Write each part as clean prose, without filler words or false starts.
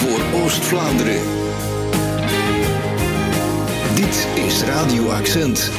voor Oost-Vlaanderen. Dit is Radio Accent.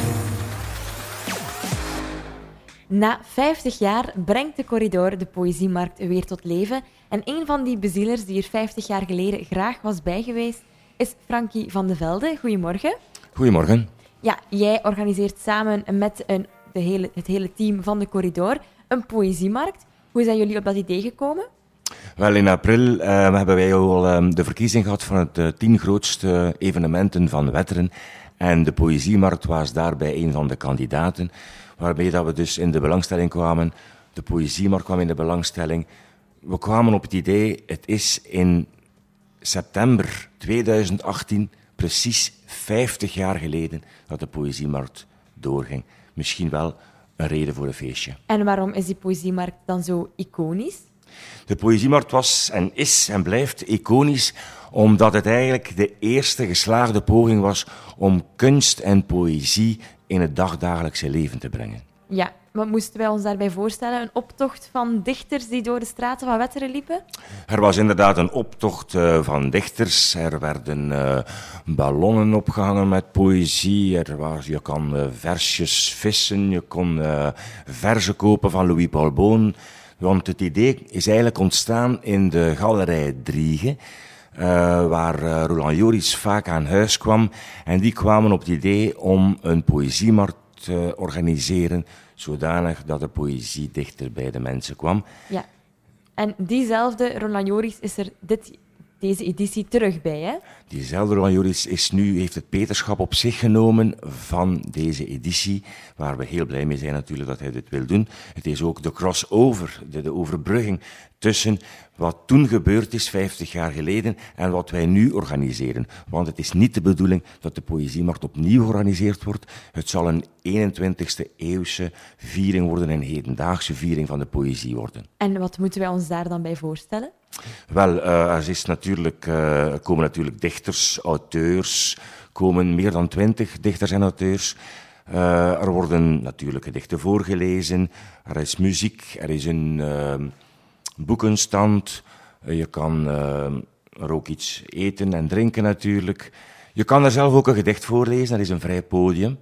Na 50 jaar brengt de Corridor de Poëziemarkt weer tot leven. En een van die bezielers die er 50 jaar geleden graag was bij geweest, is Frankie van de Velde. Goedemorgen. Goedemorgen. Ja, jij organiseert samen met het hele team van de Corridor een poëziemarkt. Hoe zijn jullie op dat idee gekomen? Wel, in april hebben wij al de verkiezing gehad van het 10 grootste evenementen van Wetteren. En de poëziemarkt was daarbij een van de kandidaten. Waarbij dat we dus in de belangstelling kwamen. De poëziemarkt kwam in de belangstelling. We kwamen op het idee, het is in september 2018 precies 50 jaar geleden dat de poëziemarkt doorging. Misschien wel een reden voor een feestje. En waarom is die poëziemarkt dan zo iconisch? De poëziemarkt was en is en blijft iconisch omdat het eigenlijk de eerste geslaagde poging was om kunst en poëzie in het dagdagelijkse leven te brengen. Ja, wat moesten wij ons daarbij voorstellen? Een optocht van dichters die door de straten van Wetteren liepen? Er was inderdaad een optocht van dichters. Er werden ballonnen opgehangen met poëzie. Je kon versjes vissen, je kon verzen kopen van Louis Paul Boon. Want het idee is eigenlijk ontstaan in de Galerij Driege, waar Roland Joris vaak aan huis kwam. En die kwamen op het idee om een poëziemarkt te organiseren, zodanig dat de poëzie dichter bij de mensen kwam. Ja, en diezelfde Roland Joris is er deze editie terug bij, hè? Diezelfde Roland Joris heeft het peterschap op zich genomen van deze editie, waar we heel blij mee zijn natuurlijk dat hij dit wil doen. Het is ook de crossover, de overbrugging tussen wat toen gebeurd is, 50 jaar geleden, en wat wij nu organiseren. Want het is niet de bedoeling dat de poëziemarkt opnieuw georganiseerd wordt. Het zal een 21e eeuwse viering worden, een hedendaagse viering van de poëzie worden. En wat moeten wij ons daar dan bij voorstellen? Wel, er komen natuurlijk dichters, auteurs, komen meer dan 20 dichters en auteurs. Er worden natuurlijk gedichten voorgelezen, er is muziek, er is een boekenstand, je kan er ook iets eten en drinken natuurlijk. Je kan er zelf ook een gedicht voorlezen, er is een vrij podium.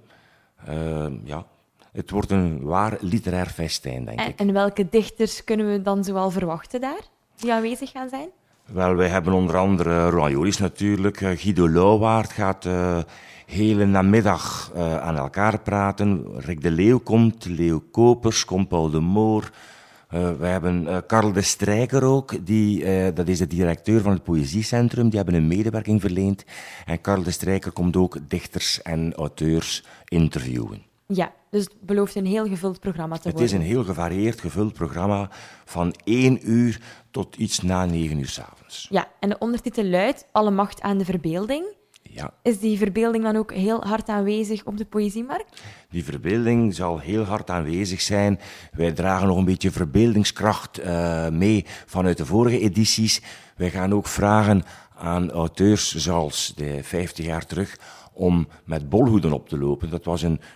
Het wordt een waar literair festijn, denk ik. En welke dichters kunnen we dan zoal verwachten daar, die aanwezig gaan zijn? Wel, wij hebben onder andere Roland Joris natuurlijk. Guido Lauwaard gaat de hele namiddag aan elkaar praten. Rick de Leeuw komt, Leo Kopers, komt Paul de Moor. We hebben Karel de Strijker ook, dat is de directeur van het Poëziecentrum. Die hebben een medewerking verleend. En Karel de Strijker komt ook dichters en auteurs interviewen. Ja, dus het belooft een heel gevuld programma te worden. Het is een heel gevarieerd, gevuld programma van 1 uur tot iets na 9 uur 's avonds. Ja, en de ondertitel luidt Alle macht aan de verbeelding. Ja. Is die verbeelding dan ook heel hard aanwezig op de poëziemarkt? Die verbeelding zal heel hard aanwezig zijn. Wij dragen nog een beetje verbeeldingskracht mee vanuit de vorige edities. Wij gaan ook vragen aan auteurs zoals de 50 jaar terug om met bolhoeden op te lopen. Dat was een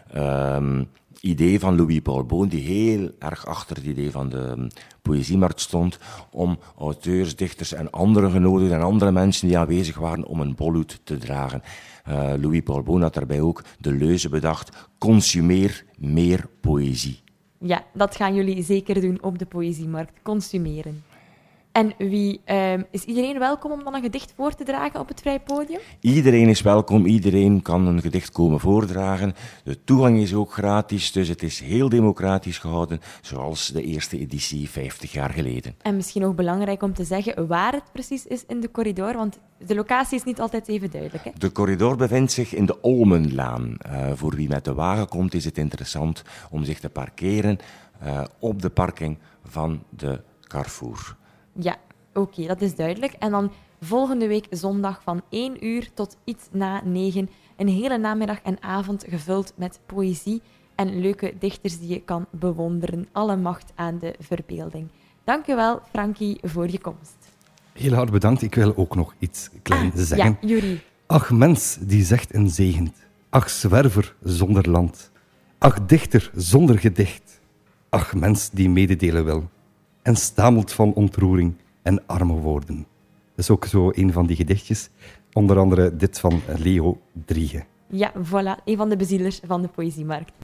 idee van Louis Paul Boon, die heel erg achter het idee van de poëziemarkt stond, om auteurs, dichters en andere genodigden en andere mensen die aanwezig waren om een bolhoed te dragen. Louis Paul Boon had daarbij ook de leuze bedacht: consumeer meer poëzie. Ja, dat gaan jullie zeker doen op de poëziemarkt. Consumeren. En is iedereen welkom om dan een gedicht voor te dragen op het vrije podium? Iedereen is welkom, iedereen kan een gedicht komen voordragen. De toegang is ook gratis, dus het is heel democratisch gehouden, zoals de eerste editie 50 jaar geleden. En misschien ook belangrijk om te zeggen waar het precies is in de Corridor, want de locatie is niet altijd even duidelijk, hè? De Corridor bevindt zich in de Olmenlaan. Voor wie met de wagen komt, is het interessant om zich te parkeren op de parking van de Carrefour. Ja, oké, dat is duidelijk. En dan volgende week zondag van 1 uur tot iets na 9. Een hele namiddag en avond gevuld met poëzie en leuke dichters die je kan bewonderen. Alle macht aan de verbeelding. Dank je wel, Frankie, voor je komst. Heel hard bedankt. Ik wil ook nog iets klein zeggen. Ja, Yuri. Ach, mens die zegt en zegent. Ach, zwerver zonder land. Ach, dichter zonder gedicht. Ach, mens die mededelen wil. En stamelt van ontroering en arme woorden. is ook zo een van die gedichtjes. Onder andere dit van Leo Driege. Ja, voilà. Een van de bezielers van de Poëziemarkt.